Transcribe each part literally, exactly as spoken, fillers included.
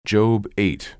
Job eight.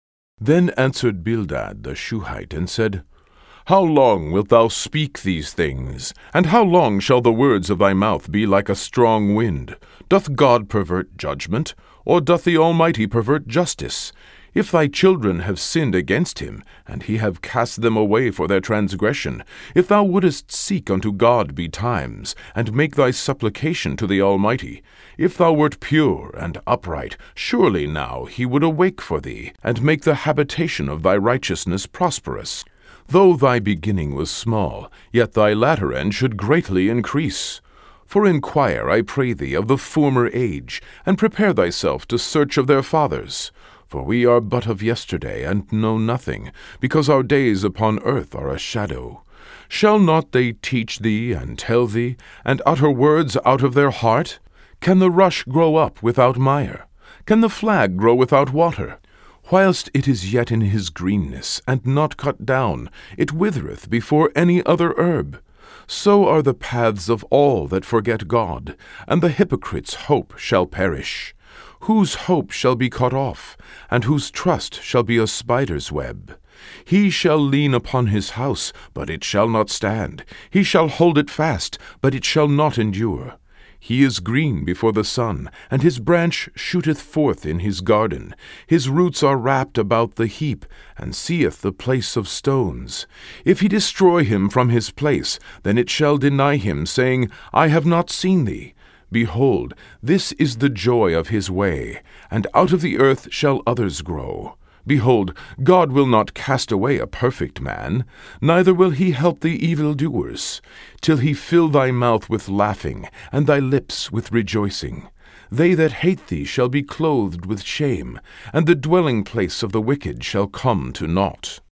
Then answered Bildad the Shuhite, and said, How long wilt thou speak these things? And how long shall the words of thy mouth be like a strong wind? Doth God pervert judgment? Or doth the Almighty pervert justice? If thy children have sinned against him, and he have cast them away for their transgression, if thou wouldest seek unto God betimes, and make thy supplication to the Almighty, if thou wert pure and upright, surely now he would awake for thee, and make the habitation of thy righteousness prosperous. Though thy beginning was small, yet thy latter end should greatly increase. For inquire, I pray thee, of the former age, and prepare thyself to search of their fathers. For we are but of yesterday, and know nothing, because our days upon earth are a shadow. Shall not they teach thee, and tell thee, and utter words out of their heart? Can the rush grow up without mire? Can the flag grow without water? Whilst it is yet in his greenness, and not cut down, it withereth before any other herb. So are the paths of all that forget God, and the hypocrite's hope shall perish. Whose hope shall be cut off, and whose trust shall be a spider's web? He shall lean upon his house, but it shall not stand. He shall hold it fast, but it shall not endure. He is green before the sun, and his branch shooteth forth in his garden. His roots are wrapped about the heap, and seeth the place of stones. If he destroy him from his place, then it shall deny him, saying, I have not seen thee. Behold, this is the joy of his way, and out of the earth shall others grow. Behold, God will not cast away a perfect man, neither will he help the evildoers, till he fill thy mouth with laughing, and thy lips with rejoicing. They that hate thee shall be clothed with shame, and the dwelling place of the wicked shall come to naught.